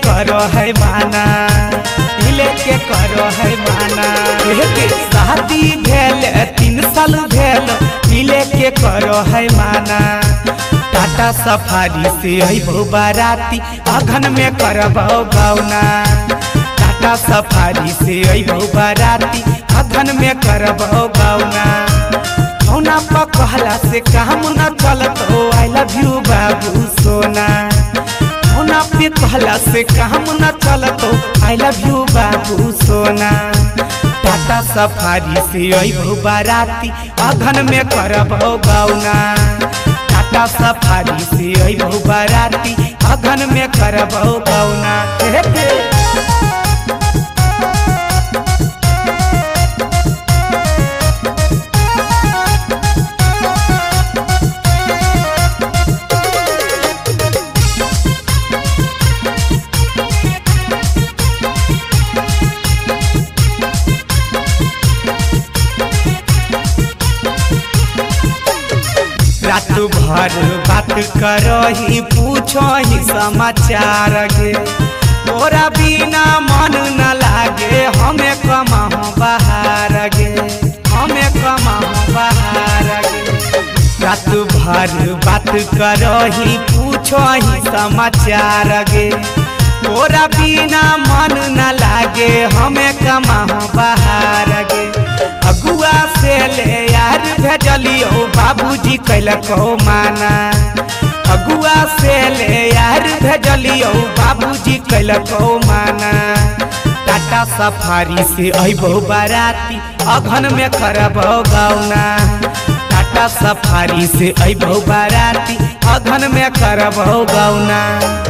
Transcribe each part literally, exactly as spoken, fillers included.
करो है माना, मिले के करो है माना। के शादी भेल तीन साल भेल, मिले के करो है माना। टाटा सफारी से अइबो बाराती, अगन में करबो गौना। टाटा सफारी से अइबो बाराती, अगन में करबो गौना। गौना पर कहला से काम न चलत हो, आई लव यू बाबू सोना। गौना पे कहला से काम न चलत हो, आई लव यू बाबू सोना। टाटा सफारी से अइबो बाराती, अगन में करबो गौना। टाटा सफारी से अइबो बाराती, अगन में करबो गौना। रात भर बात करो ही पूछो ही समाचार गे, तोरा बिना मन न लागे हमें कमाओ बाहर गे, हमें कमाओ बाहर गे। रात भर बात करो ही पूछो ही समाचार गे, तोरा बिना मन न लागे हमें कमाओ बाहर गे। अगुआ से ले यार भेजलियो, बाबूजी कैलको माना। अगुआ से ले यार भेजलियो, बाबूजी कैलको माना। टाटा सफारी से अइबो बाराती, अगन में करबो गौना। टाटा सफारी से अइबो बाराती, अगन में करबो गौना।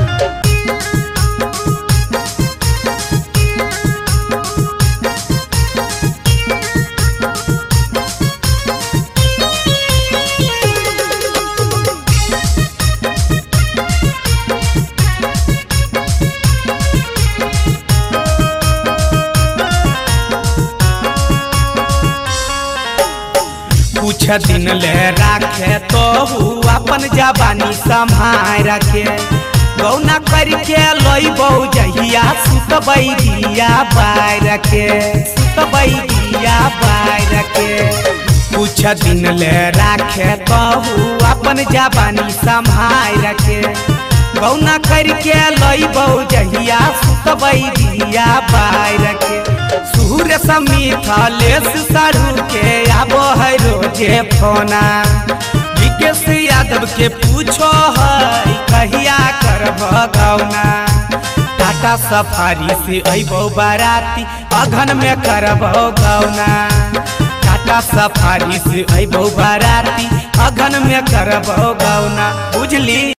कुछ दिन ले राखे तो अपन जवानी संभाल रखे। गौना करके लइबो जहिया, सुतबै दिया बाय रखे, सुतबै दिया बाय रखे। कुछ दिन ले राखे तो अपन जवानी संभाल रखे। गौना करके लइबो जहिया, सुतबै दिया बाय रखे। सूर्य समीथलेश सारू के आबो है रोजे फोना। विकेश यादव के पूछो है कहिया करबो गौना। टाटा सफारी से अइबो बाराती, अगन में करबो गौना। टाटा सफारी से अइबो बाराती, अगन में करबो गौना। बुझली।